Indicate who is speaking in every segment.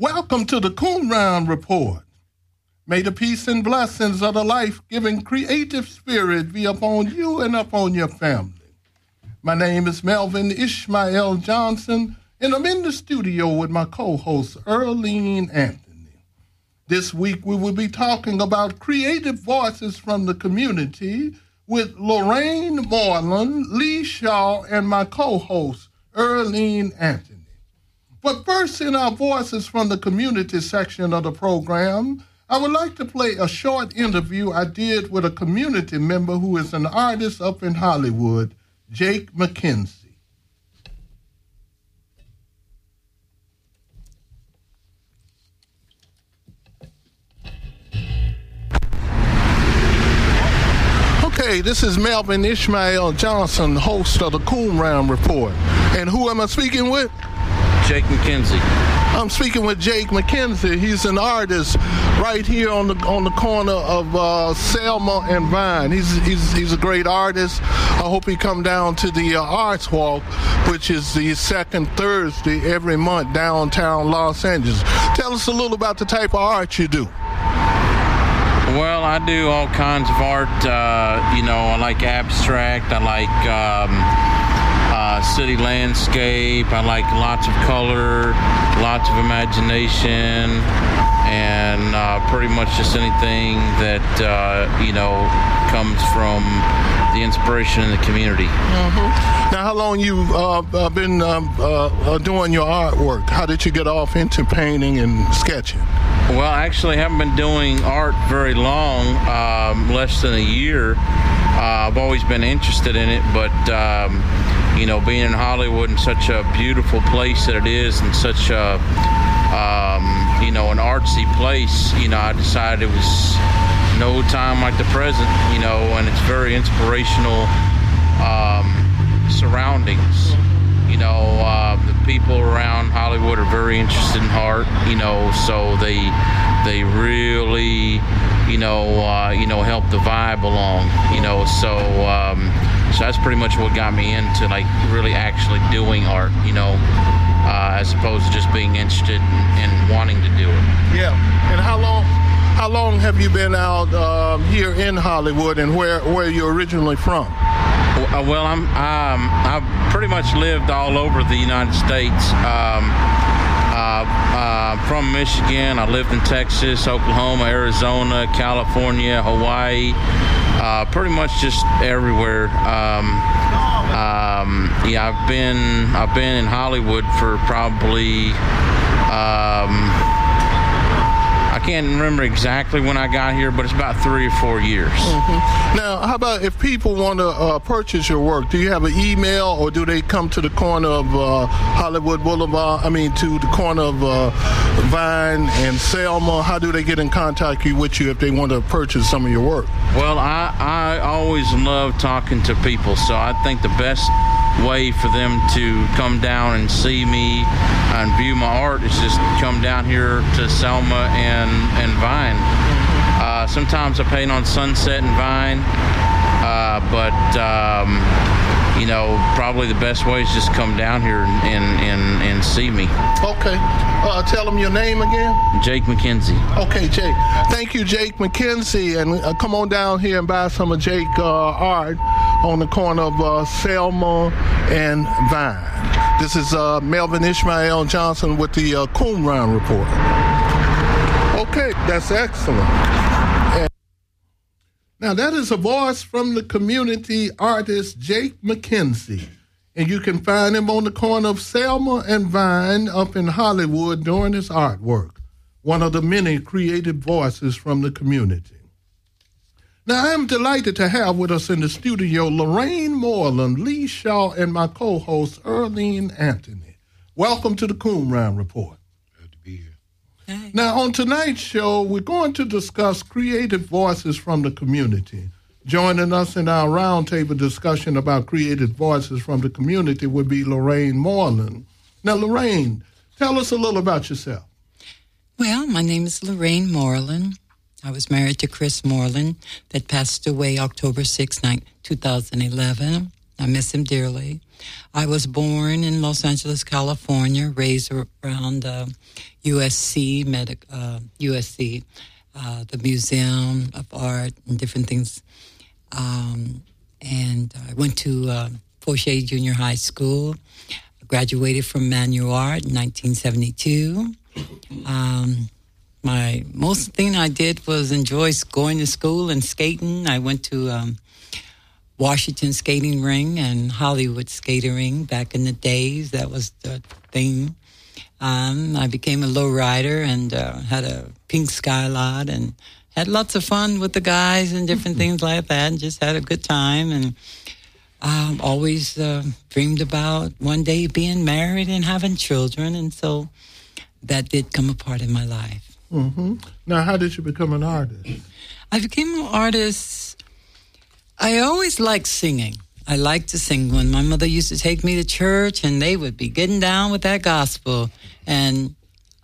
Speaker 1: Welcome to the Coonround Report. May the peace and blessings of the life-giving creative spirit be upon you and upon your family. My name is Melvin Ishmael Johnson, and I'm in the studio with my co-host, Earlene Anthony. This week, we will be talking about creative voices from the community with Lorraine Moreland, Lee Shaw, and my co-host, Earlene Anthony. But first, in our Voices from the Community section of the program, I would like to play a short interview I did with a community member who is an artist up in Hollywood, Jake McKenzie. Okay, this is Melvin Ishmael Johnson, host of the Coonround Report. And who am I speaking with?
Speaker 2: Jake McKenzie.
Speaker 1: I'm speaking with Jake McKenzie. He's an artist right here on the corner of Selma and Vine. He's a great artist. I hope he come down to the Arts Walk, which is the second Thursday every month downtown Los Angeles. Tell us a little about the type of art you do.
Speaker 2: Well, I do all kinds of art. I like abstract. I like city landscape. I like lots of color, lots of imagination, and pretty much just anything that, comes from the inspiration in the community.
Speaker 1: Mm-hmm. Now, how long you've been doing your artwork? How did you get off into painting and sketching?
Speaker 2: Well, actually, I haven't been doing art very long, less than a year. I've always been interested in it, but being in Hollywood and such a beautiful place that it is, and such a, an artsy place, I decided it was no time like the present, and it's very inspirational surroundings. The people around Hollywood are very interested in art, so they really, help the vibe along, so that's pretty much what got me into really actually doing art, as opposed to just being interested in wanting to do it.
Speaker 1: Yeah. And how long have you been out here in Hollywood, and where you're originally from?
Speaker 2: Well, I've pretty much lived all over the United States. From Michigan, I lived in Texas, Oklahoma, Arizona, California, Hawaii, pretty much just everywhere. I've been in Hollywood for probably. I can't remember exactly when I got here, but it's about 3 or 4 years.
Speaker 1: Mm-hmm. Now, how about if people want to purchase your work? Do you have an email, or do they come to the corner of Hollywood Boulevard? To the corner of Vine and Selma? How do they get in contact with you if they want to purchase some of your work?
Speaker 2: Well, I always love talking to people, so I think the best way for them to come down and see me and view my art is just come down here to Selma and Vine. Sometimes I paint on Sunset and Vine, but probably the best way is just come down here and see me.
Speaker 1: Okay. Tell them your name again.
Speaker 2: Jake McKenzie.
Speaker 1: Okay, Jake. Thank you, Jake McKenzie. And come on down here and buy some of Jake art on the corner of Selma and Vine. This is Melvin Ishmael Johnson with the Coonround Report. Okay, that's excellent. Now, that is a voice from the community artist Jake McKenzie. And you can find him on the corner of Selma and Vine up in Hollywood doing his artwork, one of the many creative voices from the community. Now, I am delighted to have with us in the studio Lorraine Moreland, Lee Shaw, and my co-host Earlene Anthony. Welcome to the Coonround Report.
Speaker 3: Glad to be here.
Speaker 1: Hey. Now, on tonight's show, we're going to discuss creative voices from the community. Joining us in our roundtable discussion about creative voices from the community would be Lorraine Moreland. Now, Lorraine, tell us a little about yourself.
Speaker 4: Well, my name is Lorraine Moreland. I was married to Chris Moreland that passed away October 6, 2011. I miss him dearly. I was born in Los Angeles, California, raised around USC, the Museum of Art and different things. And I went to Fort Shade Junior High School, graduated from Manual Art in 1972. My most thing I did was enjoy going to school and skating. I went to Washington Skating Ring and Hollywood Skating Ring back in the days. That was the thing. I became a lowrider and had a pink Skyline and had lots of fun with the guys and different things like that, and just had a good time. And always dreamed about one day being married and having children, and so that did come a part in my life.
Speaker 1: Mm-hmm. Now, how did you become an artist?
Speaker 4: I became an artist. I always liked singing. I liked to sing. When my mother used to take me to church, and they would be getting down with that gospel, and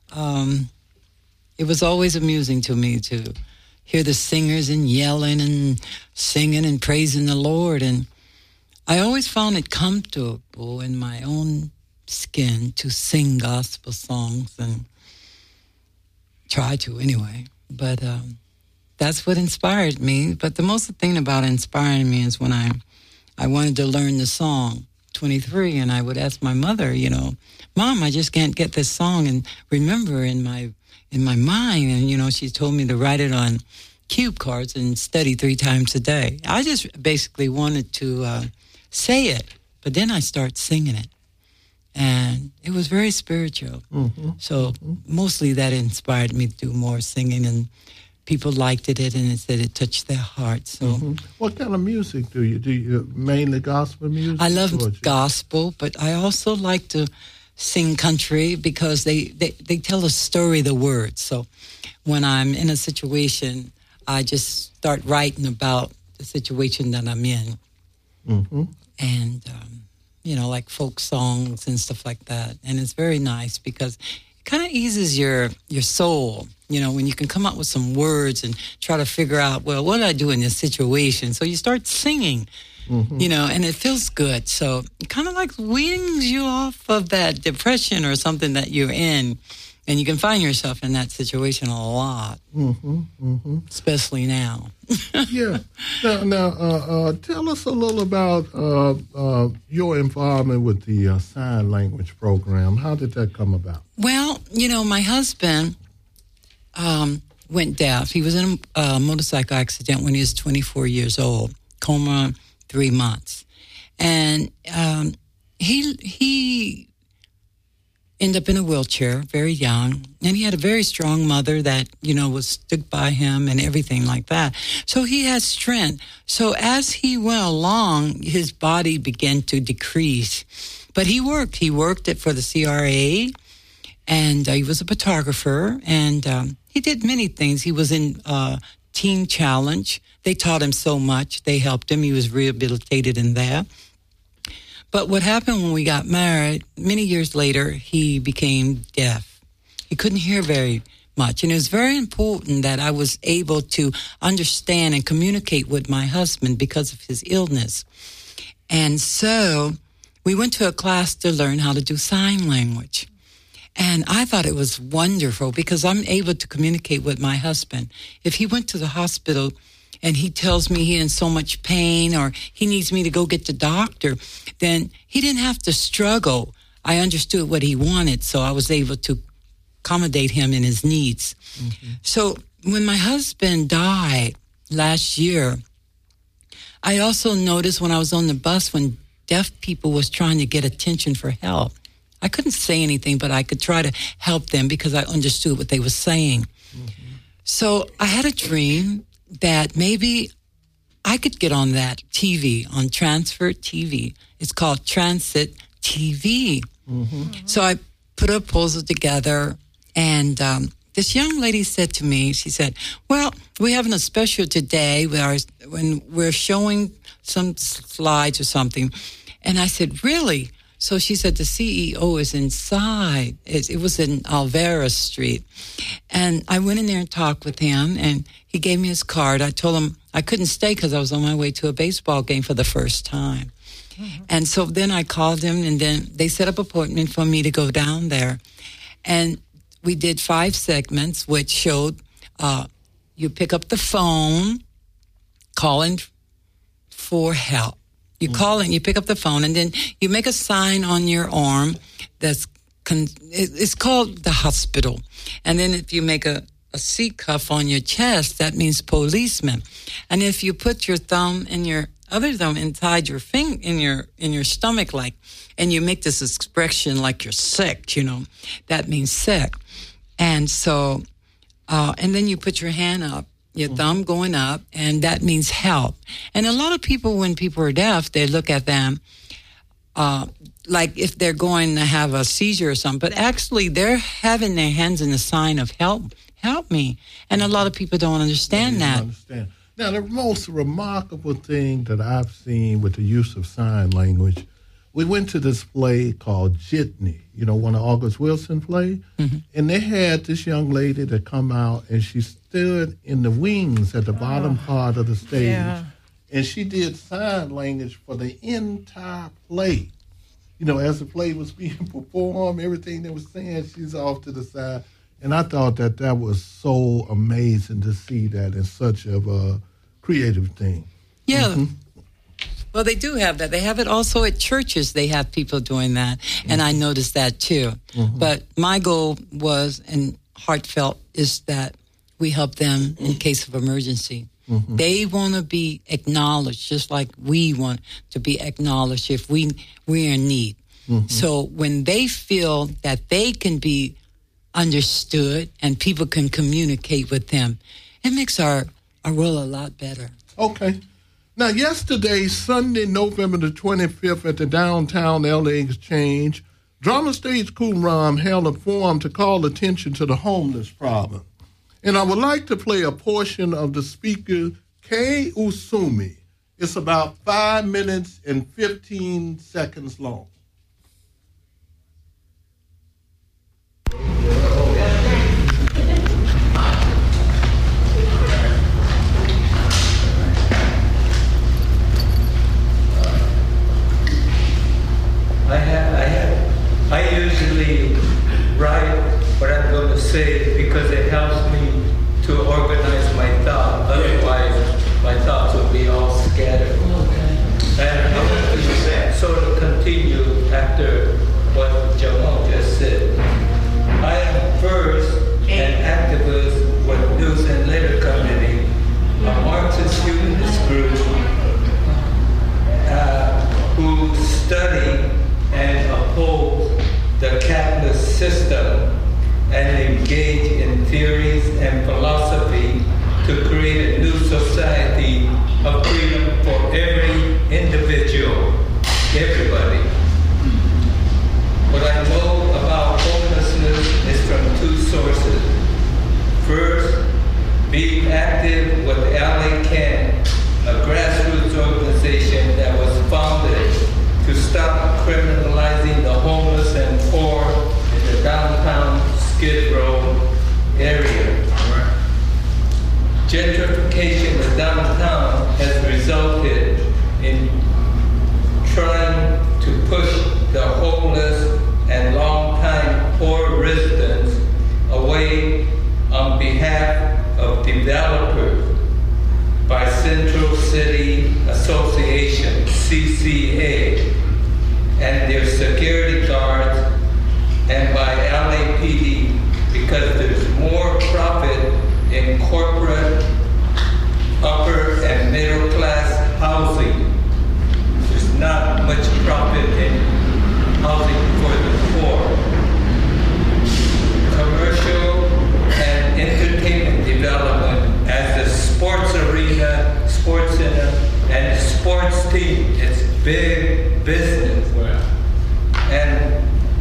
Speaker 4: it was always amusing to me to hear the singers and yelling and singing and praising the Lord. And I always found it comfortable in my own skin to sing gospel songs, and try to anyway. But that's what inspired me. But the most thing about inspiring me is when I wanted to learn the song 23, and I would ask my mother, Mom, I just can't get this song and remember in my mind. And she told me to write it on cue cards and study 3 times a day. I just basically wanted to say it, but then I started singing it, and it was very spiritual. Mm-hmm. So mostly that inspired me to do more singing, and people liked it, and it said it touched their hearts. So,
Speaker 1: what kind of music do you do? You mainly gospel music?
Speaker 4: I love gospel, but I also like to sing country because they tell a story, the words. So when I'm in a situation, I just start writing about the situation that I'm in. Mm-hmm. And, like folk songs and stuff like that. And it's very nice because it kind of eases your soul, when you can come up with some words and try to figure out, well, what do I do in this situation? So you start singing, and it feels good. So it kind of like weans you off of that depression or something that you're in. And you can find yourself in that situation a lot, especially now.
Speaker 1: Yeah. Now, tell us a little about your involvement with the sign language program. How did that come about?
Speaker 4: Well, my husband went deaf. He was in a motorcycle accident when he was 24 years old, coma 3 months. And he ended up in a wheelchair, very young, and he had a very strong mother that, was stood by him and everything like that. So he had strength. So as he went along, his body began to decrease. But he worked. He worked for the CRA, and he was a photographer, and he did many things. He was in Teen Challenge. They taught him so much. They helped him. He was rehabilitated in that. But what happened when we got married, many years later, he became deaf. He couldn't hear very much. And it was very important that I was able to understand and communicate with my husband because of his illness. And so we went to a class to learn how to do sign language. And I thought it was wonderful because I'm able to communicate with my husband. If he went to the hospital and he tells me he's in so much pain or he needs me to go get the doctor, then he didn't have to struggle. I understood what he wanted, so I was able to accommodate him in his needs. Mm-hmm. So when my husband died last year, I also noticed when I was on the bus when deaf people was trying to get attention for help. I couldn't say anything, but I could try to help them because I understood what they were saying. Mm-hmm. So I had a dream that maybe I could get on that TV, on Transfer TV. It's called Transit TV. Mm-hmm. So I put a proposal together, and this young lady said to me, she said, well, we're having a special today when we're showing some slides or something. And I said, really? So she said, the CEO is inside. It was in Alvarez Street. And I went in there and talked with him, and he gave me his card. I told him I couldn't stay because I was on my way to a baseball game for the first time. And so then I called him, and then they set up an appointment for me to go down there. And we did 5 segments, which showed you pick up the phone, calling for help. You call and you pick up the phone, and then you make a sign on your arm that's it's called the hospital. And then if you make a seat cuff on your chest, that means policeman. And if you put your thumb and your other thumb inside your finger in your stomach, like, and you make this expression like you're sick, that means sick. And so, and then you put your hand up, your thumb going up, and that means help. And a lot of people, when people are deaf, they look at them like if they're going to have a seizure or something, but actually they're having their hands in the sign of help me. And a lot of people don't understand that.
Speaker 1: Understand. Now, the most remarkable thing that I've seen with the use of sign language, we went to this play called Jitney, one of August Wilson plays, and they had this young lady that come out, and she stood in the wings at the bottom part of the stage, and she did sign language for the entire play. As the play was being performed, everything they was saying, she's off to the side. And I thought that was so amazing to see that in such a creative thing.
Speaker 4: Yeah. Well, they do have that. They have it also at churches. They have people doing that. And I noticed that too. But my goal was, and heartfelt, is that we help them in case of emergency. They want to be acknowledged, just like we want to be acknowledged if we're in need. So when they feel that they can be understood and people can communicate with them, it makes our world a lot better.
Speaker 1: Okay. Now, yesterday, Sunday, November the 25th, at the downtown LA Exchange, Drama Stage Qumran held a forum to call attention to the homeless problem. And I would like to play a portion of the speaker, Kay Usumi. It's about 5 minutes and 15 seconds long.
Speaker 3: I usually write what I'm going to say because it helps me to organize my thought. Otherwise, my thoughts will be all scattered. And I'm going to sort of continue after what Jamal just said. I am first an activist with News and Letter Committee, a Marxist humanist group who study and oppose the capitalist system and engage in theories and philosophy to create a new society of freedom for every individual, everybody. What I know about homelessness is from 2 sources. First, being active with LA Can, a grassroots organization that was founded to stop criminalizing the homeless and poor in the downtown Skid Row area. Gentrification of downtown has resulted in trying to push the homeless and long-time poor residents away on behalf of developers by Central City Association, CCA, and their security guards, and by LAPD, because there's more profit in corporate, upper and middle class housing. There's not much profit in housing for the poor. Commercial and entertainment development as a sports arena, sports center, and sports team. It's big business. And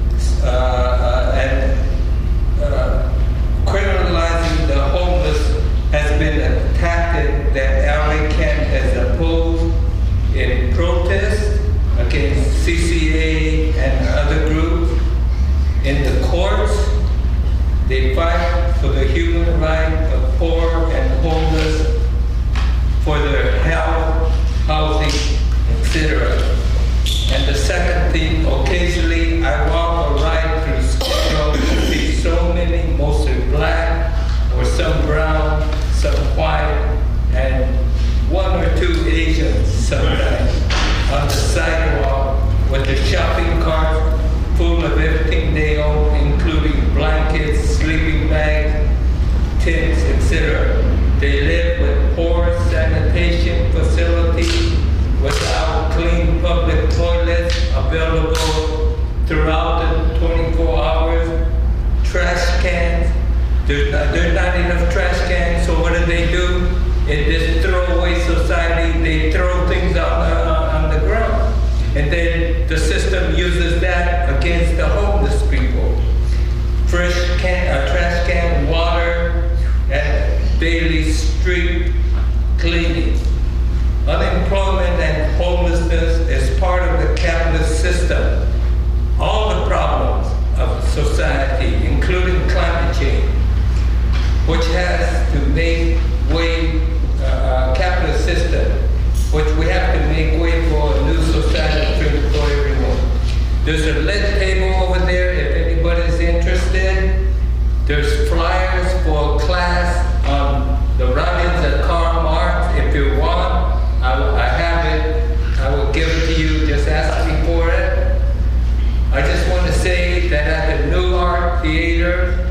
Speaker 3: criminalizing the homeless has been a tactic that LA Can has opposed in protest against CCA and other groups. In the courts, they fight for the human right of poor and homeless, for their health, housing, etc. There's not enough trash cans, so what do? In this throwaway society, they throw things on the ground. And then the system uses that against the homeless people. Trash can, water, and daily street cleaning. Unemployment and homelessness is part of the capitalist system. All the problems of society, including climate change, which has to make way, capitalist system, which we have to make way for a new society for everyone. There's a lit table over there if anybody's interested. There's flyers for a class on the Robbins at Karl Marx. If you want, I have it. I will give it to you. Just ask me for it. I just want to say that at the New Art Theater,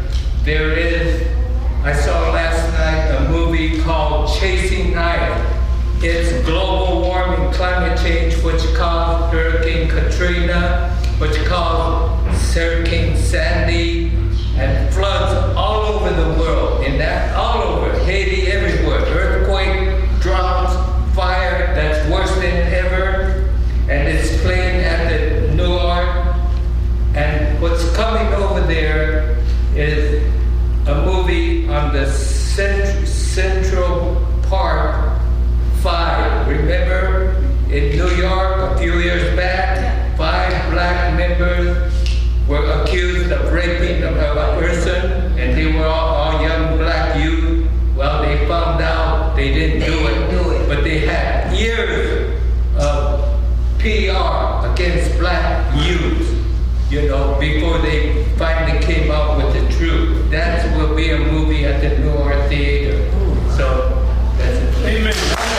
Speaker 3: I saw last night a movie called Chasing Higher. It's global warming, climate change, which caused Hurricane Katrina, which caused Hurricane Sandy, and floods all over the world. All over, Haiti, everywhere. Earthquake, droughts, fire, that's worse than ever. And it's playing at the New Art. And what's coming over there is a movie on the Central Park 5. Remember, in New York a few years back, 5 black members were accused of raping a person, and they were all young black youth. Well, they found out they didn't do it, but they had years of PR against black youth, before they finally came out with the truth. That will be a movie at the New Art Theater. So, that's it. Amen.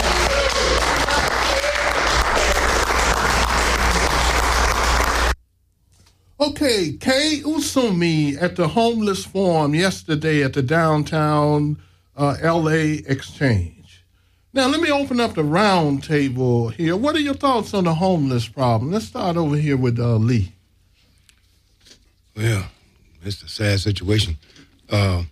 Speaker 1: Okay, Kay Usumi at the Homeless Forum yesterday at the downtown LA Exchange. Now, let me open up the round table here. What are your thoughts on the homeless problem? Let's start over here with Lee.
Speaker 5: Well, it's a sad situation. They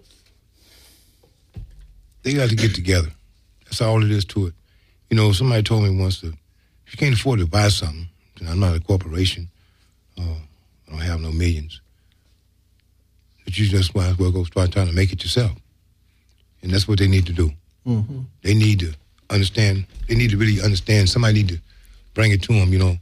Speaker 5: got to get together. That's all it is to it. Somebody told me once that if you can't afford to buy something, then I'm not a corporation. I don't have no millions. But you just might as well go start trying to make it yourself. And that's what they need to do. Mm-hmm. They need to understand. They need to really understand. Somebody need to bring it to them, You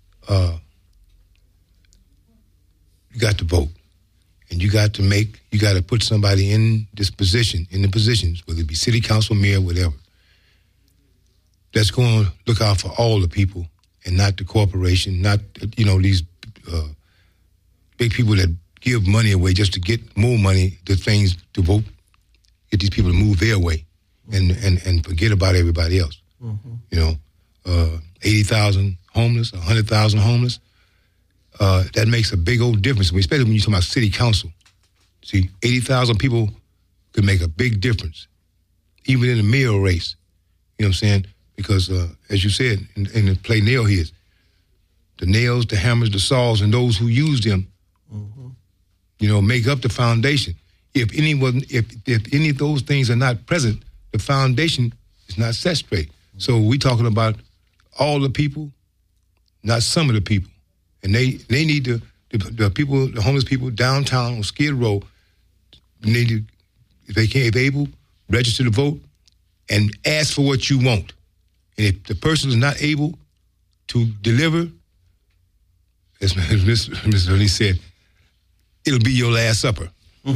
Speaker 5: got to vote. And you got to put somebody in the positions, whether it be city council, mayor, whatever, that's going to look out for all the people and not the corporation, not, these big people that give money away just to get more money, the things to vote, get these people to move their way and forget about everybody else. Mm-hmm. 80,000 homeless, 100,000 homeless. That makes a big old difference, especially when you're talking about city council. See, 80,000 people could make a big difference, even in the mayor race. You know what I'm saying? Because, as you said, in the play Nail Heads, the nails, the hammers, the saws, and those who use them, mm-hmm. Make up the foundation. If any of those things are not present, the foundation is not set straight. Mm-hmm. So we're talking about all the people, not some of the people. And they need the people, the homeless people downtown on Skid Row, need to, if they're able, register to vote and ask for what you want. And if the person is not able to deliver, as Mr. Ernie said, it'll be your last supper.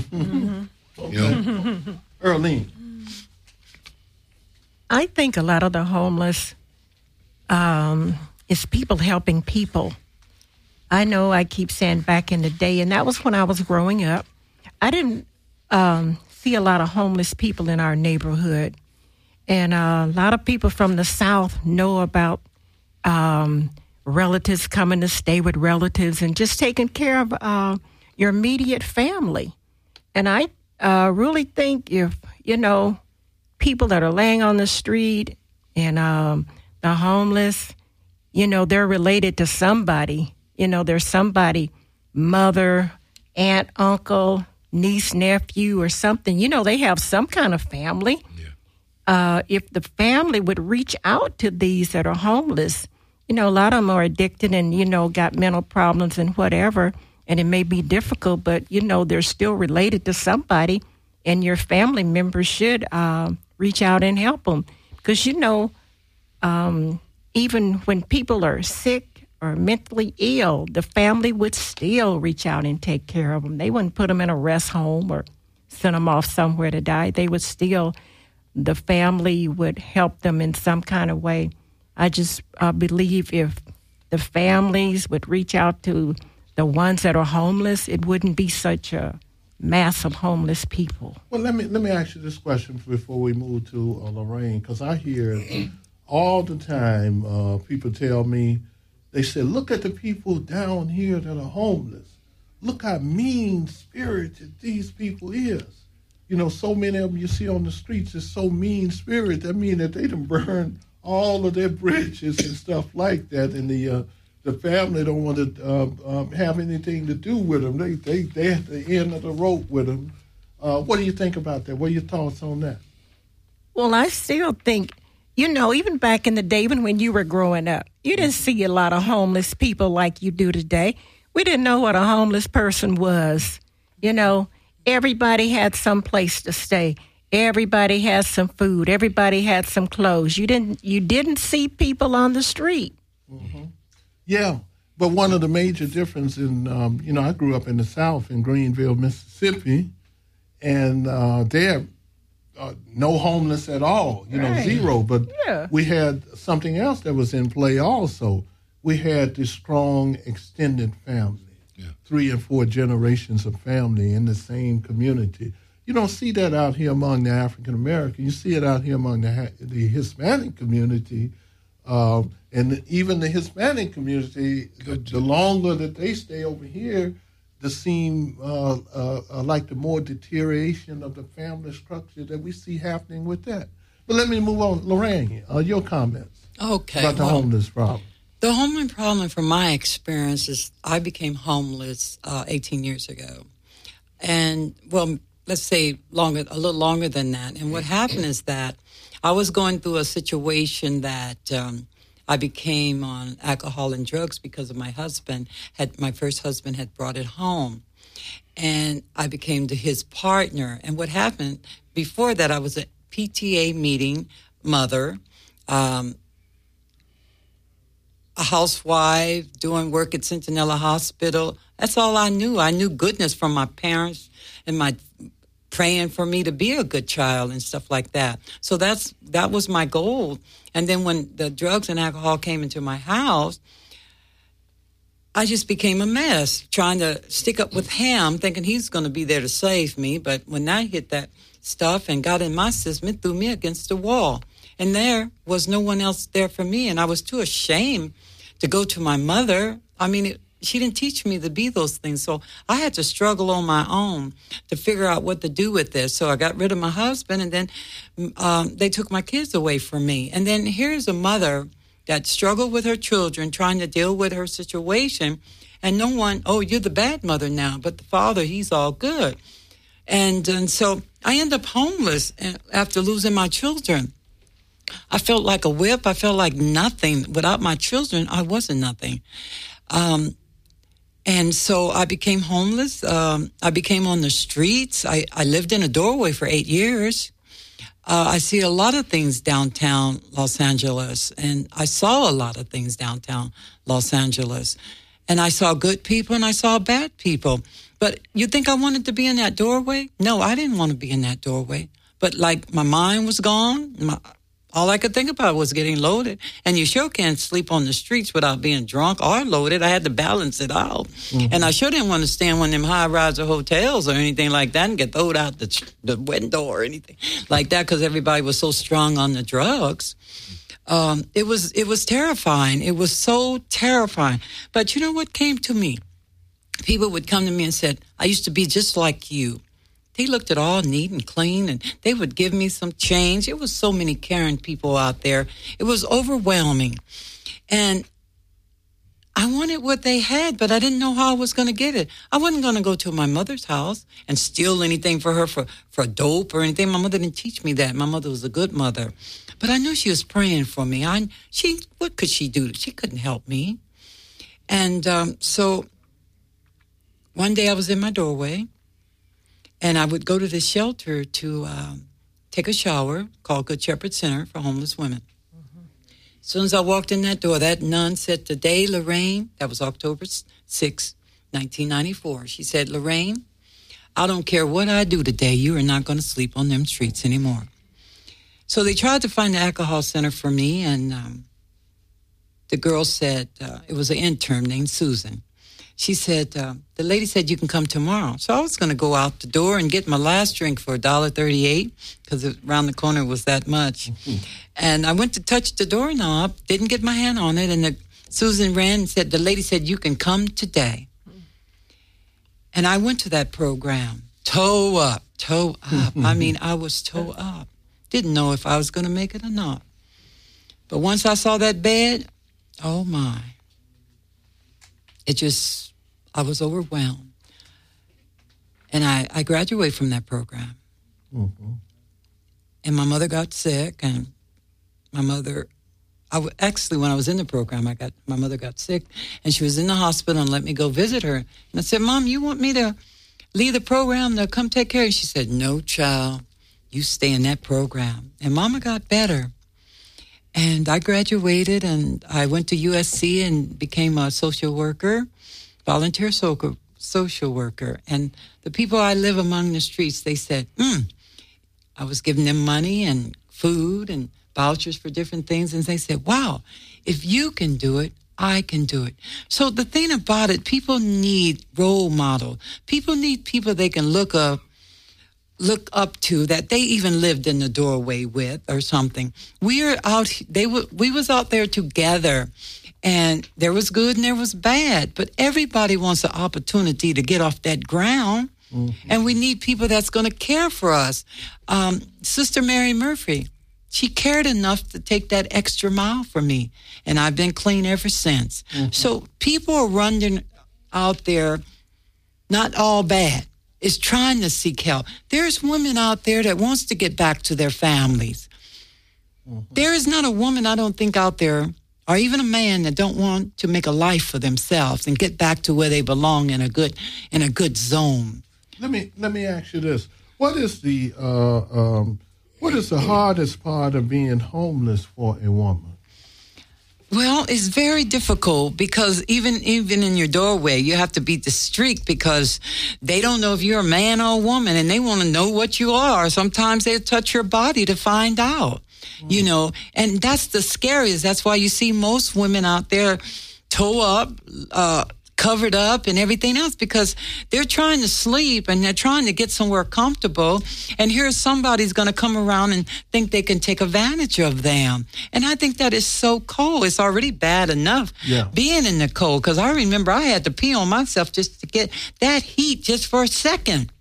Speaker 1: Mm-hmm. Earlene.
Speaker 6: I think a lot of the homeless is people helping people. I know I keep saying back in the day, and that was when I was growing up, I didn't see a lot of homeless people in our neighborhood. And a lot of people from the South know about relatives coming to stay with relatives and just taking care of your immediate family. And I really think if, people that are laying on the street and the homeless, they're related to somebody. There's somebody, mother, aunt, uncle, niece, nephew, or something. You know, they have some kind of family.
Speaker 5: Yeah.
Speaker 6: If the family would reach out to these that are homeless, you know, a lot of them are addicted and, you know, got mental problems and whatever, and it may be difficult, but, you know, they're still related to somebody, and your family members should reach out and help them. Because, you know, even when people are sick or mentally ill, the family would still reach out and take care of them. They wouldn't put them in a rest home or send them off somewhere to die. They would still, the family would help them in some kind of way. I just believe if the families would reach out to the ones that are homeless, it wouldn't be such a mass of homeless people.
Speaker 1: Well, let me ask you this question before we move to Lorraine, because I hear all the time people tell me, they say, look at the people down here that are homeless. Look how mean-spirited these people is. You know, so many of them you see on the streets is so mean-spirited. That means that they done burned all of their bridges and stuff like that, and the family don't want to have anything to do with them. They at the end of the rope with them. What do you think about that? What are your thoughts on that?
Speaker 6: Well, I still think, you know, even back in the day when you were growing up, you didn't see a lot of homeless people like you do today. We didn't know what a homeless person was. You know, everybody had some place to stay. Everybody had some food. Everybody had some clothes. You didn't see people on the street.
Speaker 1: Mm-hmm. Yeah, but one of the major differences in, you know, I grew up in the South in Greenville, Mississippi, and there no homeless at all, you know, zero. But we had something else that was in play also. We had this strong extended family, 3 and 4 generations of family in the same community. You don't see that out here among the African American. You see it out here among the Hispanic community. And even the Hispanic community, the longer that they stay over here, the seem like the more deterioration of the family structure that we see happening with that. But let me move on. Lorraine, your comments about the homeless problem.
Speaker 4: The homeless problem, from my experience, is I became homeless 18 years ago. And, well, let's say a little longer than that. And what happened is that I was going through a situation that I became on alcohol and drugs because of my first husband had brought it home. And I became his partner. And what happened, before that, I was a PTA meeting mother, a housewife, doing work at Centinela Hospital. That's all I knew. I knew goodness from my parents and my praying for me to be a good child and stuff like that. So that was my goal. And then when the drugs and alcohol came into my house, I just became a mess, trying to stick up with him, thinking he's going to be there to save me. But when I hit that stuff and got in my system, it threw me against the wall. And there was no one else there for me. And I was too ashamed to go to my mother. I mean, she didn't teach me to be those things. So I had to struggle on my own to figure out what to do with this. So I got rid of my husband, and then they took my kids away from me. And then here's a mother that struggled with her children, trying to deal with her situation. And no one, you're the bad mother now. But the father, he's all good. And so I end up homeless after losing my children. I felt like a whip. I felt like nothing. Without my children, I wasn't nothing. And so I became homeless. I became on the streets. I lived in a doorway for 8 years. I see a lot of things downtown Los Angeles, and I saw a lot of things downtown Los Angeles. And I saw good people and I saw bad people. But you think I wanted to be in that doorway? No, I didn't want to be in that doorway. But like my mind was gone. All I could think about was getting loaded. And you sure can't sleep on the streets without being drunk or loaded. I had to balance it out. Mm-hmm. And I sure didn't want to stay in one of them high-rise hotels or anything like that and get thrown out the window or anything like that because everybody was so strong on the drugs. It was terrifying. It was so terrifying. But you know what came to me? People would come to me and said, I used to be just like you. They looked at all neat and clean, and they would give me some change. It was so many caring people out there. It was overwhelming. And I wanted what they had, but I didn't know how I was going to get it. I wasn't going to go to my mother's house and steal anything for her for dope or anything. My mother didn't teach me that. My mother was a good mother. But I knew she was praying for me. What could she do? She couldn't help me. And so one day I was in my doorway, and I would go to the shelter to take a shower called Good Shepherd Center for homeless women. As soon as I walked in that door, that nun said, "Today, Lorraine," that was October 6, 1994, she said, "Lorraine, I don't care what I do today, you are not going to sleep on them streets anymore." So they tried to find the alcohol center for me, and the girl said, it was an intern named Susan. She said, the lady said, "You can come tomorrow." So I was going to go out the door and get my last drink for $1.38 because around the corner was that much. Mm-hmm. And I went to touch the doorknob, didn't get my hand on it, and Susan ran and said, the lady said, "You can come today." And I went to that program, toe up. I mean, I was toe up. Didn't know if I was going to make it or not. But once I saw that bed, oh my. I was overwhelmed. And I graduated from that program. Mm-hmm. And my mother got sick, and actually, when I was in the program, my mother got sick, and she was in the hospital and let me go visit her. And I said, "Mom, you want me to leave the program to come take care of you?" She said, "No, child, you stay in that program." And Mama got better. And I graduated, and I went to USC and became a social worker, volunteer social worker. And the people I live among the streets, they said, I was giving them money and food and vouchers for different things. And they said, "Wow, if you can do it, I can do it." So the thing about it, people need role models. People need people they can look up to, that they even lived in the doorway with or something. We was out there together, and there was good and there was bad, but everybody wants an opportunity to get off that ground. Mm-hmm. And we need people that's going to care for us. Sister Mary Murphy, she cared enough to take that extra mile for me, and I've been clean ever since. Mm-hmm. So people are running out there, not all bad, is trying to seek help. There's women out there that wants to get back to their families. Mm-hmm. There is not a woman, I don't think, out there, or even a man, that don't want to make a life for themselves and get back to where they belong in a good zone.
Speaker 1: Let me ask you this: what is the hardest part of being homeless for a woman?
Speaker 4: Well, it's very difficult because even in your doorway, you have to be discreet because they don't know if you're a man or a woman, and they want to know what you are. Sometimes they'll touch your body to find out, you know, and that's the scariest. That's why you see most women out there toe up, covered up and everything else, because they're trying to sleep and they're trying to get somewhere comfortable, and here somebody's going to come around and think they can take advantage of them. And I think that is so cold. It's already bad enough being in the cold, because I remember I had to pee on myself just to get that heat just for a second.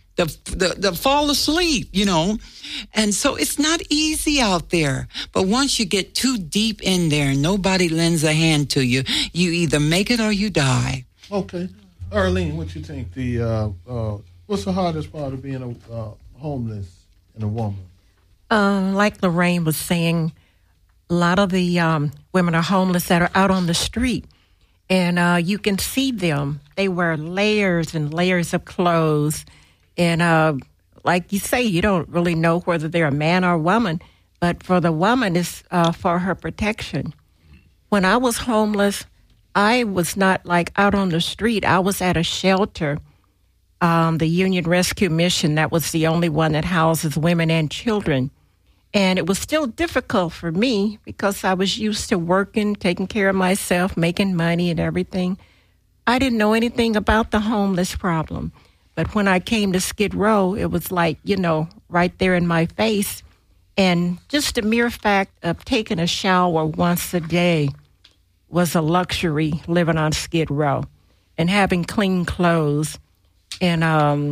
Speaker 4: The fall asleep, you know. And so it's not easy out there. But once you get too deep in there and nobody lends a hand to you, you either make it or you die.
Speaker 1: Okay. Arlene, what you think? What's the hardest part of being homeless and a woman?
Speaker 6: Like Lorraine was saying, a lot of the women are homeless that are out on the street. And you can see them. They wear layers and layers of clothes. And like you say, you don't really know whether they're a man or a woman, but for the woman, it's for her protection. When I was homeless, I was not like out on the street. I was at a shelter, the Union Rescue Mission. That was the only one that houses women and children. And it was still difficult for me because I was used to working, taking care of myself, making money and everything. I didn't know anything about the homeless problem. But when I came to Skid Row, it was like, you know, right there in my face. And just the mere fact of taking a shower once a day was a luxury, living on Skid Row and having clean clothes. And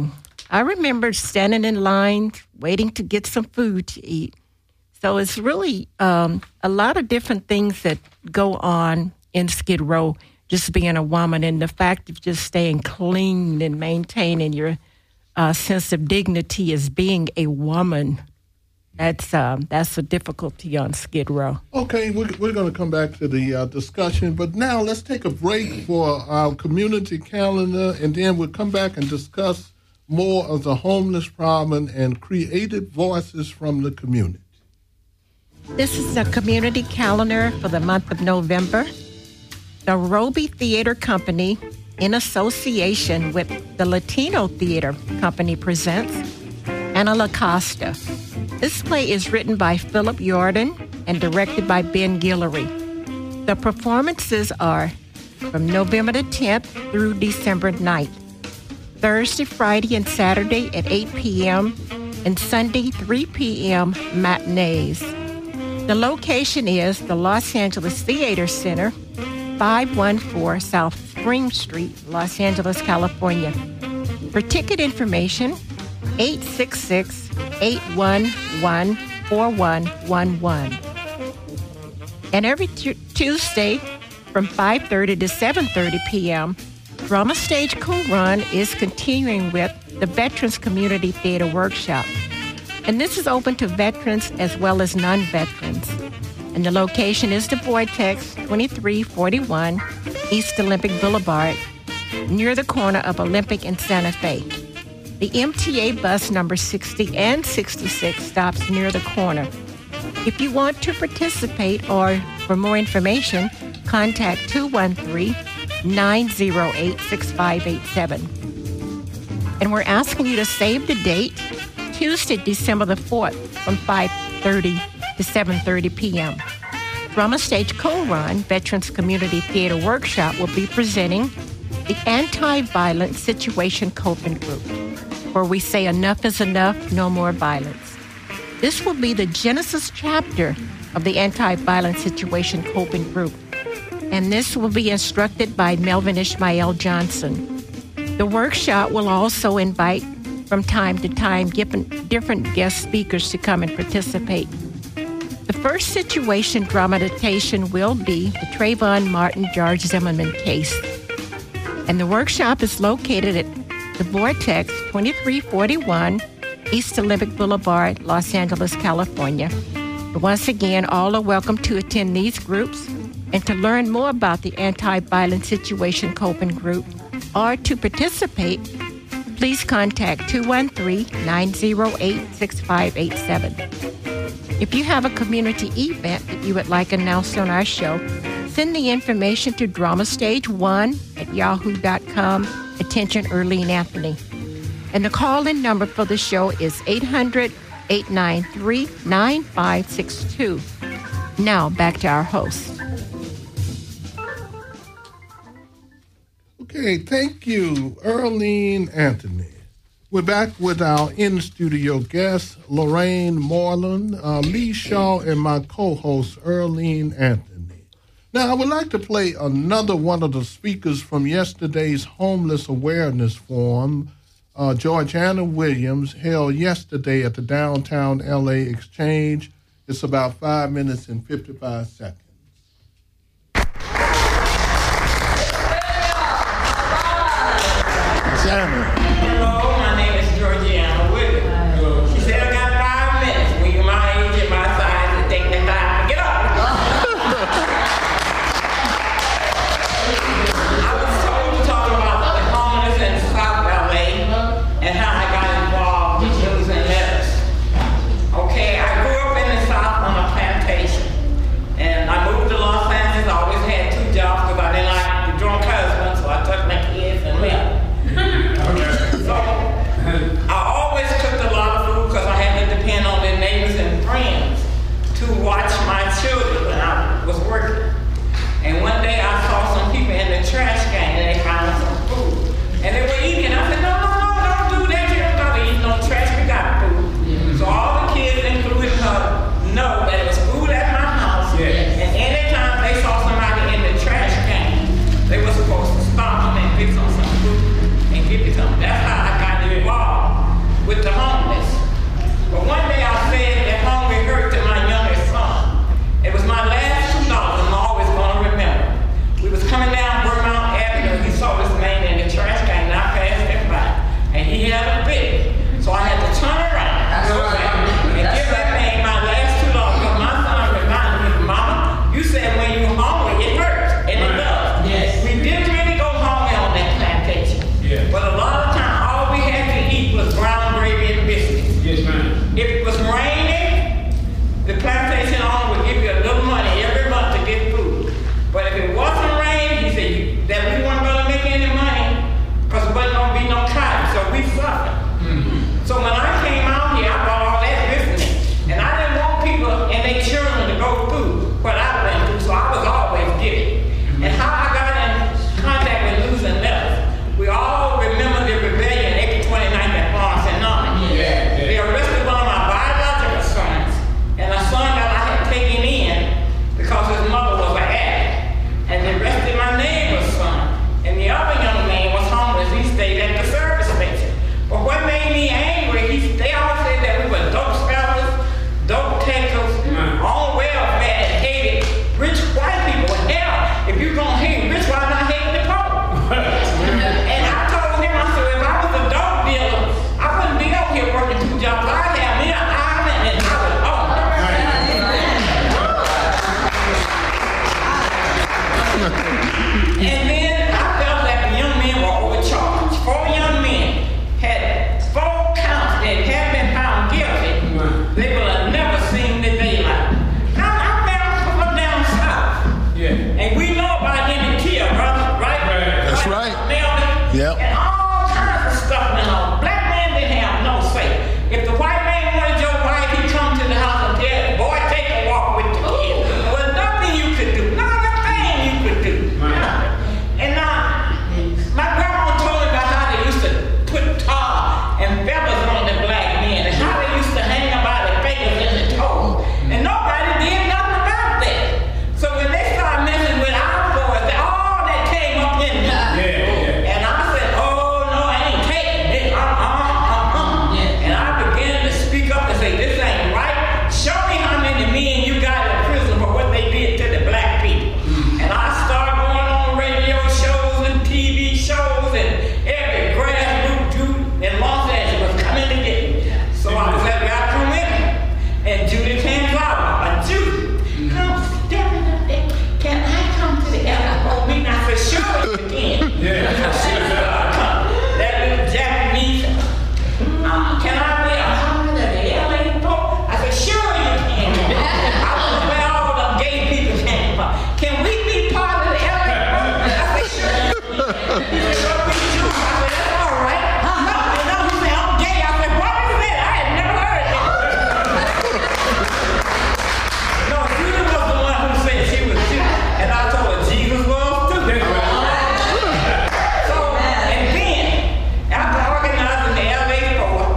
Speaker 6: I remember standing in line, waiting to get some food to eat. So it's really a lot of different things that go on in Skid Row just being a woman, and the fact of just staying clean and maintaining your sense of dignity as being a woman. That's a difficulty on Skid Row.
Speaker 1: Okay, we're going to come back to the discussion, but now let's take a break for our community calendar, and then we'll come back and discuss more of the homeless problem and creative voices from the community.
Speaker 6: This is the community calendar for the month of November. The Roby Theater Company, in association with the Latino Theater Company, presents Anna LaCosta. This play is written by Philip Jordan and directed by Ben Guillory. The performances are from November the 10th through December 9th. Thursday, Friday, and Saturday at 8 p.m. and Sunday 3 p.m. matinees. The location is the Los Angeles Theater Center, 514 South Spring Street, Los Angeles, California. For ticket information, 866-811-4111. And every Tuesday from 5:30 to 7:30 p.m., Drama Stage Qumran is continuing with the Veterans Community Theater Workshop. And this is open to veterans as well as non-veterans. And the location is the Vortex, 2341 East Olympic Boulevard, near the corner of Olympic and Santa Fe. The MTA bus number 60 and 66 stops near the corner. If you want to participate or for more information, contact 213-908-6587. And we're asking you to save the date, Tuesday, December the 4th, from 5:30 to 7:30 p.m. Drama Stage Qumran Veterans Community Theater Workshop will be presenting the Anti-Violent Situation Coping Group, where we say enough is enough, no more violence. This will be the Genesis chapter of the Anti-Violent Situation Coping Group, and this will be instructed by Melvin Ishmael Johnson. The workshop will also invite, from time to time, different guest speakers to come and participate. The first situation dramatization will be the Trayvon Martin George Zimmerman case. And the workshop is located at the Vortex, 2341 East Olympic Boulevard, Los Angeles, California. Once again, all are welcome to attend these groups. And to learn more about the Anti-Violent Situation Coping Group or to participate, please contact 213-908-6587. If you have a community event that you would like announced on our show, send the information to dramastage1@yahoo.com. Attention, Earlene Anthony. And the call-in number for the show is 800-893-9562. Now, back to our host.
Speaker 1: Okay, thank you, Earlene Anthony. We're back with our in-studio guests, Lorraine Moreland, Lee Shaw, and my co-host, Earlene Anthony. Now, I would like to play another one of the speakers from yesterday's Homeless Awareness Forum, Georgiana Williams, held yesterday at the downtown L.A. Exchange. It's about 5 minutes and 55 seconds.
Speaker 7: Hello, my name is Georgiana Williams. She said, I got 5 minutes. When you're my age and my size, to take the time to get up. I was told to talk about the homeless in South LA and how I got involved with news and letters. Okay, I grew up in the South on a plantation, and I and all kinds of stuff went on. Black man didn't have no say. If the white man wanted your wife, he'd come to the house and tell the boy, take a walk with the kid. There was nothing you could do, not a thing you could do. And my grandma told me about how they used to put tar and feathers on the black men, and how they used to hang them by their fingers and their toes. And nobody did nothing about that. So when they started messing with our boys, all that came up in me. And I said, oh no, I ain't taking it. And I began to speak up and say, this ain't right. Show me how many men you got in prison for what they did to the black people. And I started going on radio shows and TV shows, and every grassroots dude in Los Angeles was coming to get me. So I was at Dr. Women, and Judy Tanzara, Judy, come step in up there. Can I come to the LFO meeting? I said, sure you can. That little Japanese, can I be a part of the LA Pope? I said, sure you can. I don't know where all the gay people came from. Can we be part of the LA Pope? I said, sure you can. He said, sure we do. I said, that's all right. No, he said, I'm gay. I said, what is that? I had never heard that. No, Judy was the one who said she was Jewish. And I told her Jesus was too. So, and then, after organizing the LA Pope,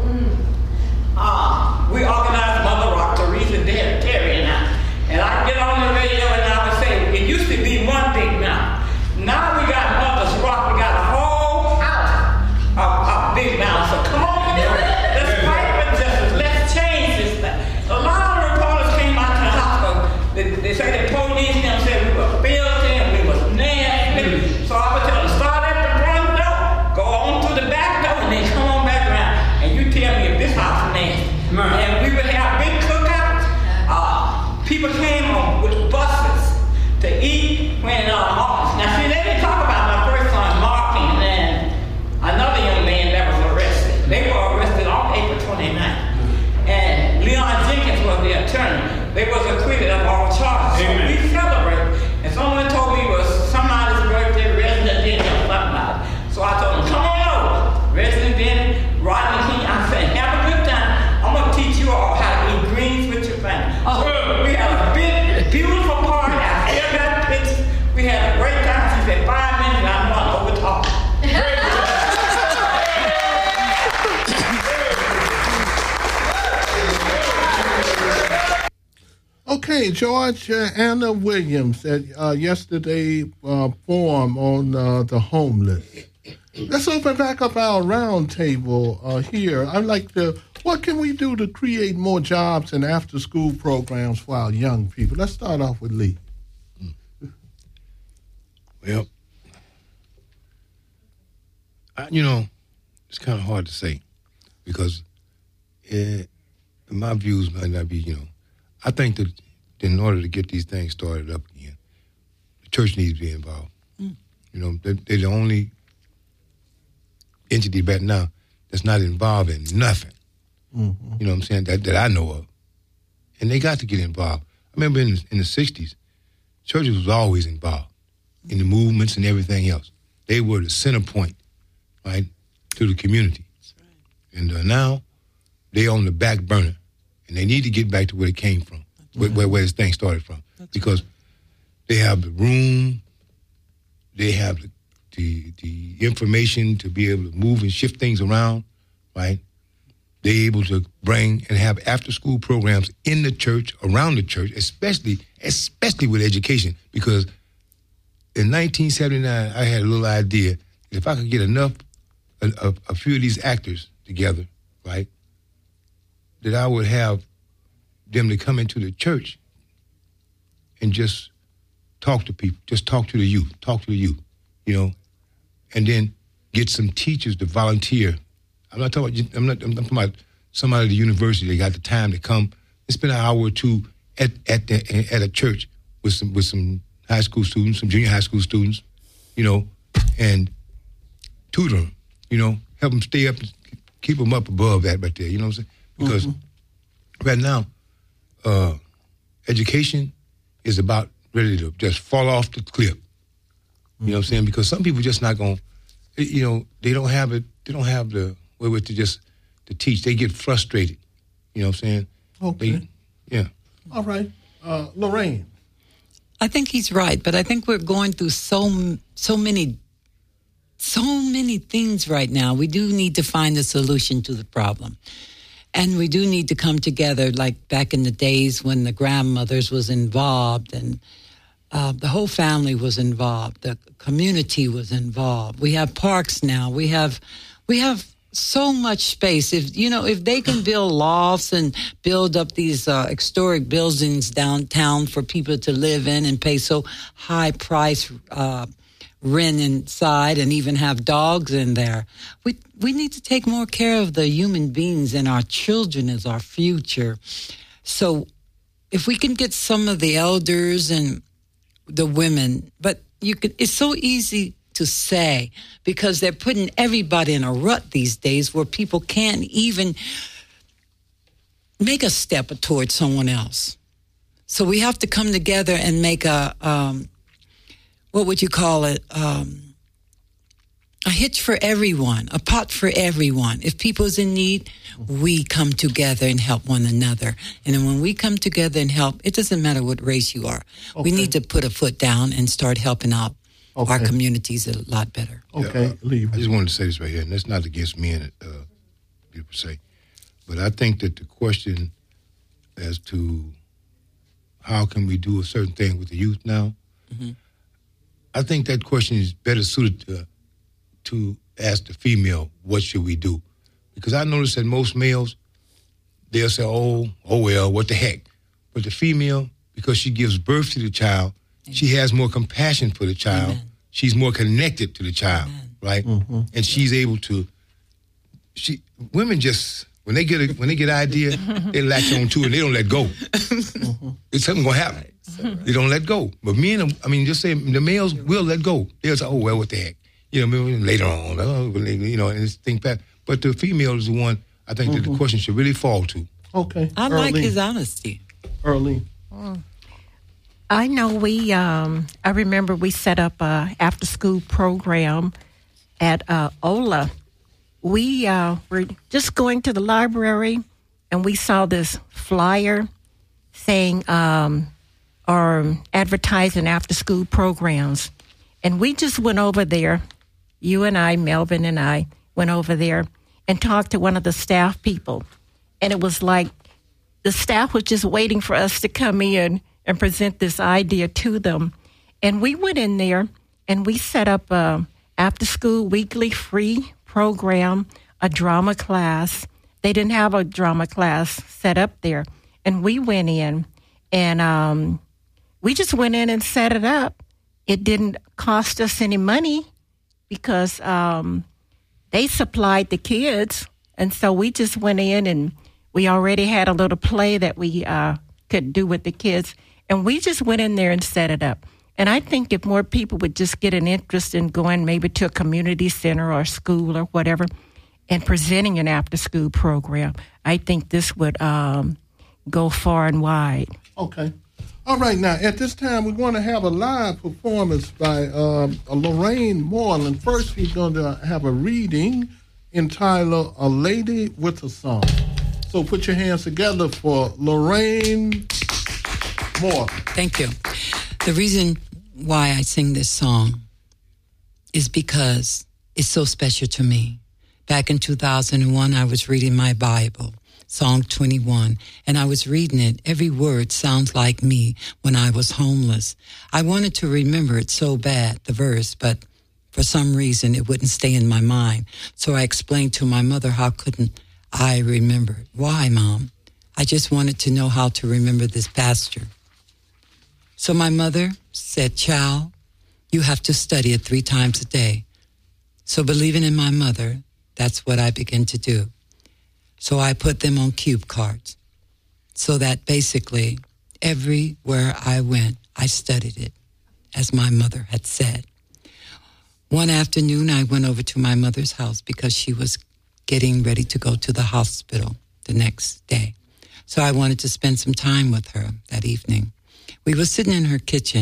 Speaker 7: we organized Mother Rock, Teresa, Terry, and I get on the radio and I would say, it used to be one big mountain. Now we got Mother's Rock, we got a whole house of big mountains. So come on, let's fight for justice, let's change this thing. A lot of reporters came out to the hospital. They say the police and said we were filthy and we was nasty. So I would tell them, start at the front door, go on to the back door, and then come on back around. And you tell me if this house is nasty. And we would have big cookouts. People came on with buses to eat when Now see, they didn't talk about my first son, Martin, and another young man that was arrested. They were arrested on April 29th. And Leon Jenkins was the attorney. They was acquitted of all charges. So we celebrated. And someone told me it was somebody's birthday, Resident Denny or something like that. So I told them, come on over. Resident Denny, Rodney King. I said, have a good time. I'm going to teach you all how to eat greens with your family. So we had a big, beautiful party. I still got pictures. We had a great time. She said 5 minutes and I'm not over talking.
Speaker 1: Okay, George Anna Williams at yesterday forum on the homeless. Let's open back up our round table here. I'd like to, what can we do to create more jobs and after-school programs for our young people? Let's start off with Lee.
Speaker 5: Well, it's kind of hard to say because my views might not be, I think that in order to get these things started up again, the church needs to be involved. They're the only entity right now that's not involved in nothing. Mm-hmm. You know what I'm saying? That I know of. And they got to get involved. I remember in the 60s, churches was always involved in the movements and everything else. They were the center point, right, to the community. That's right. And now they on the back burner, and they need to get back to where it came from, where this thing started from. That's because they have the room, they have the information to be able to move and shift things around, right? They're able to bring and have after-school programs in the church, around the church, especially with education, because in 1979, I had a little idea that if I could get a few of these actors together, right, that I would have them to come into the church and just talk to people, just talk to the youth, and then get some teachers to volunteer. I'm talking about somebody at the university that got the time to come and spend an hour or two at a church with some high school students, some junior high school students, and tutor them, help them stay up, keep them up above that right there, you know what I'm saying? Because right now, education is about ready to just fall off the cliff. You know what I'm saying? Because some people just not going to, they don't have it. They don't have the way to teach. They get frustrated. You know what I'm saying?
Speaker 1: Okay.
Speaker 5: Yeah.
Speaker 1: All right. Lorraine.
Speaker 4: I think he's right, but I think we're going through so many things right now. We do need to find a solution to the problem. And we do need to come together like back in the days when the grandmothers was involved and the whole family was involved. The community was involved. We have parks now. We have so much space. If they can build lofts and build up these historic buildings downtown for people to live in and pay so high price rent inside and even have dogs in there, we need to take more care of the human beings, and our children is our future. So if we can get some of the elders and the women, but it's so easy to say because they're putting everybody in a rut these days where people can't even make a step towards someone else. So we have to come together and make a what would you call it? A hitch for everyone, a pot for everyone. If people's in need, we come together and help one another. And then when we come together and help, it doesn't matter what race you are. Okay. We need to put a foot down and start helping out our communities a lot better.
Speaker 1: Okay, leave.
Speaker 5: I just wanted to say this right here, and that's not against me and people say, but I think that the question as to how can we do a certain thing with the youth now, I think that question is better suited to ask the female, what should we do? Because I notice that most males, they'll say, oh well, what the heck? But the female, because she gives birth to the child, she has more compassion for the child. Amen. She's more connected to the child, right? Mm-hmm. And she's able to. Women just when they get an idea, they latch on to it and they don't let go. It's something gonna happen. Right. They don't let go. But just say the males will let go. They'll say, oh well, what the heck? Later on, and it's think back. But the female is the one I think that the question should really fall to.
Speaker 1: Okay,
Speaker 4: I like his honesty.
Speaker 1: Early.
Speaker 6: I know I remember we set up a after-school program at Ola. We were just going to the library, and we saw this flyer saying or advertising after-school programs. And we just went over there, you and I, Melvin and I, went over there and talked to one of the staff people. And it was like the staff was just waiting for us to come in and present this idea to them. And we went in there and we set up a after-school weekly free program, a drama class. They didn't have a drama class set up there. And we went in and we just went in and set it up. It didn't cost us any money because they supplied the kids. And so we just went in and we already had a little play that we could do with the kids. And we just went in there and set it up. And I think if more people would just get an interest in going maybe to a community center or school or whatever and presenting an after-school program, I think this would go far and wide.
Speaker 1: Okay. All right, now, at this time, we're going to have a live performance by Lorraine Moreland. First, we're going to have a reading entitled A Lady with a Song. So put your hands together for Lorraine Moreland.
Speaker 4: Thank you. The reason why I sing this song is because it's so special to me. Back in 2001, I was reading my Bible, Psalm 21, and I was reading it. Every word sounds like me when I was homeless. I wanted to remember it so bad, the verse, but for some reason it wouldn't stay in my mind. So I explained to my mother, how couldn't I remember it? Why, Mom? I just wanted to know how to remember this pastor. So my mother said, child, you have to study it 3 times a day. So believing in my mother, that's what I began to do. So I put them on cube cards so that basically everywhere I went, I studied it as my mother had said. One afternoon, I went over to my mother's house because she was getting ready to go to the hospital the next day. So I wanted to spend some time with her that evening. We were sitting in her kitchen,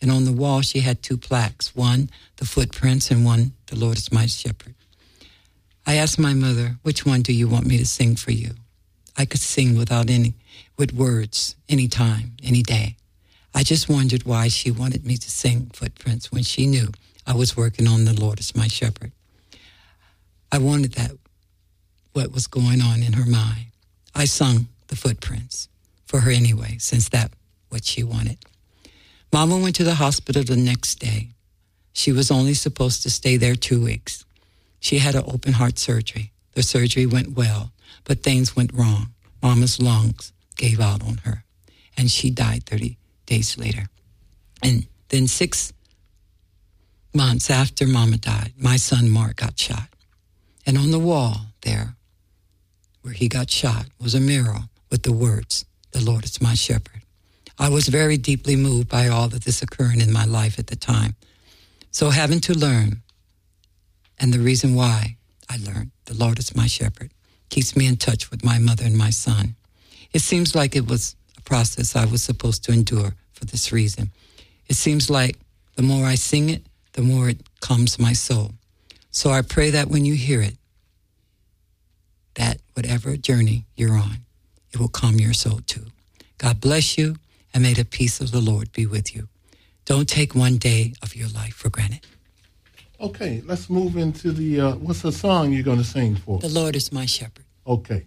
Speaker 4: And on the wall, she had 2 plaques. One, the footprints, and one, the Lord is my shepherd. I asked my mother, which one do you want me to sing for you? I could sing with words, anytime, any day. I just wondered why she wanted me to sing Footprints when she knew I was working on the Lord is my shepherd. I wanted that, what was going on in her mind. I sung the Footprints for her anyway, since that's what she wanted. Mama went to the hospital the next day. She was only supposed to stay there 2 weeks. She had an open heart surgery. The surgery went well, but things went wrong. Mama's lungs gave out on her, and she died 30 days later. And then 6 months after Mama died, my son Mark got shot. And on the wall there, where he got shot, was a mural with the words, "The Lord is my shepherd." I was very deeply moved by all of this occurring in my life at the time. So having to learn, and the reason why I learned, the Lord is my shepherd, keeps me in touch with my mother and my son. It seems like it was a process I was supposed to endure for this reason. It seems like the more I sing it, the more it calms my soul. So I pray that when you hear it, that whatever journey you're on, it will calm your soul too. God bless you, and may the peace of the Lord be with you. Don't take one day of your life for granted.
Speaker 1: Okay, let's move into the, what's the song you're going to sing for?
Speaker 4: The Lord is my shepherd.
Speaker 1: Okay.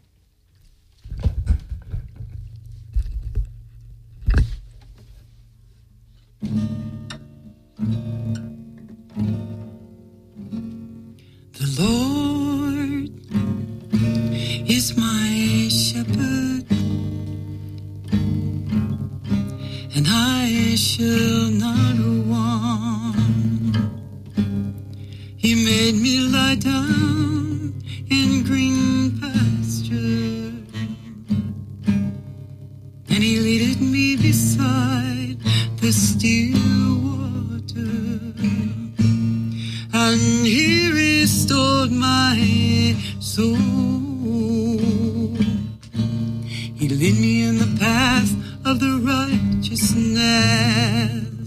Speaker 4: The Lord is my shepherd, and I shall not want. He made me lie down in green pasture, and he leaded me beside the still water, and he restored my soul. He led me in the path of the righteousness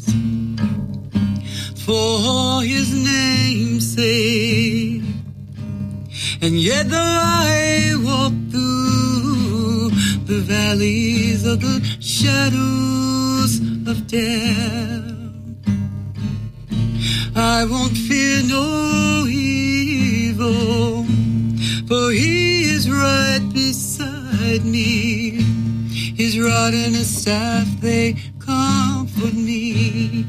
Speaker 4: for his name's sake. And yet though I walk through the valleys of the shadows of death, I won't fear no evil, for he is right beside me. His rod and his staff, they comfort me.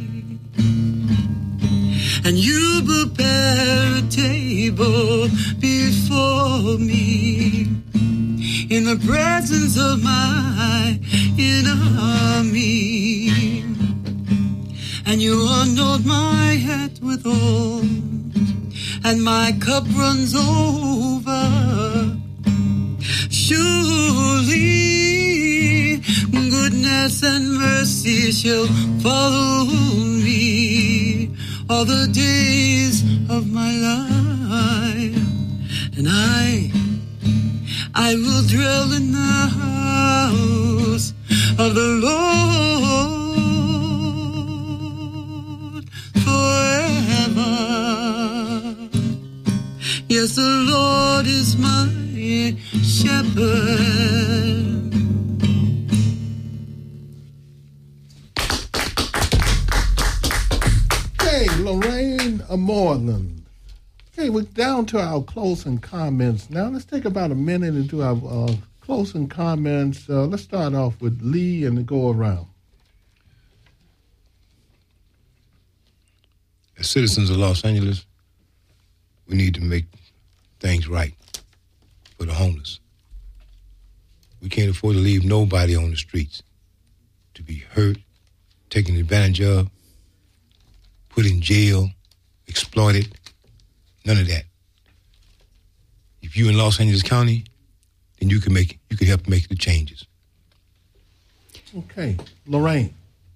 Speaker 4: And you prepare a table before me in the presence of my enemy. And you anoint my head with oil, and my cup runs over. Surely goodness and mercy shall follow me all the days of my life, and I will dwell in the house of the Lord forever. Yes, the Lord is my shepherd.
Speaker 1: Hey, Lorraine Moreland. Okay, we're down to our closing comments now. Let's take about a minute and do our closing comments. Let's start off with Lee and go around.
Speaker 5: As citizens of Los Angeles, we need to make things right for the homeless. We can't afford to leave nobody on the streets to be hurt, taken advantage of, put in jail, exploited. None of that. If you're in Los Angeles County, then you can help make the changes.
Speaker 1: Okay, Lorraine.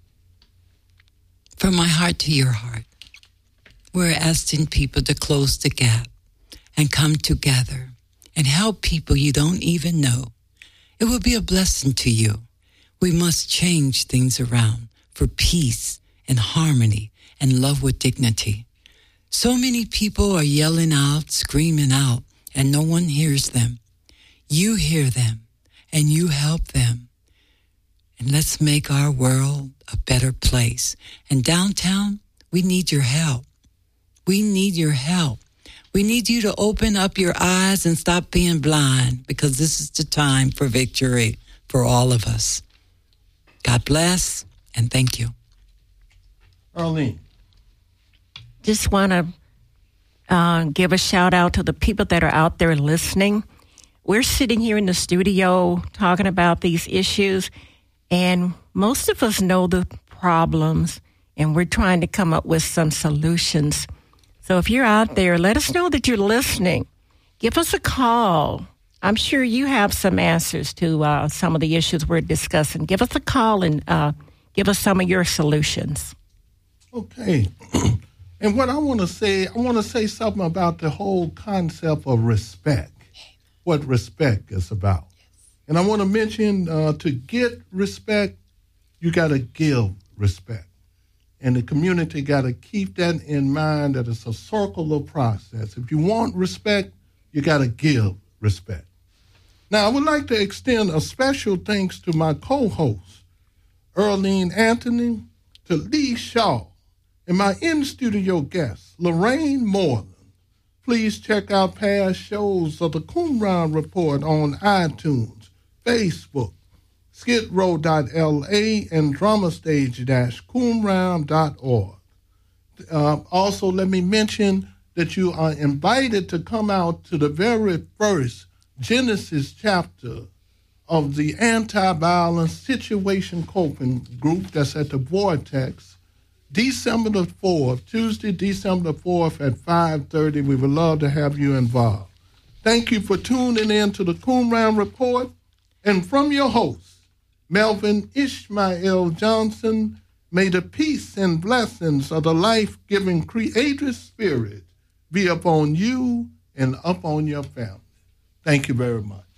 Speaker 4: From my heart to your heart, we're asking people to close the gap and come together and help people you don't even know. It will be a blessing to you. We must change things around for peace in harmony and love with dignity. So many people are yelling out, screaming out, and no one hears them. You hear them, and you help them. And let's make our world a better place. And downtown, we need your help. We need your help. We need you to open up your eyes and stop being blind, because this is the time for victory for all of us. God bless, and thank you.
Speaker 1: Arlene.
Speaker 6: Just want to give a shout out to the people that are out there listening. We're sitting here in the studio talking about these issues, and most of us know the problems, and we're trying to come up with some solutions. So if you're out there, let us know that you're listening. Give us a call. I'm sure you have some answers to some of the issues we're discussing. Give us a call and give us some of your solutions.
Speaker 1: Okay. And what I want to say something about the whole concept of respect, what respect is about. And I want to mention to get respect, you got to give respect. And the community got to keep that in mind, that it's a circular process. If you want respect, you got to give respect. Now, I would like to extend a special thanks to my co-host, Earlene Anthony, to Lee Shaw, and my in-studio guest, Lorraine Moreland. Please check out past shows of the Qumran Report on iTunes, Facebook, skidrow.la, and dramastage-qumran.org. Also, let me mention that you are invited to come out to the very first Genesis chapter of the Anti-Violence Situation Coping Group that's at the Vortex, December the 4th, Tuesday, December the 4th at 5:30. We would love to have you involved. Thank you for tuning in to the Qumran Report. And from your host, Melvin Ishmael Johnson, may the peace and blessings of the life-giving Creator Spirit be upon you and upon your family. Thank you very much.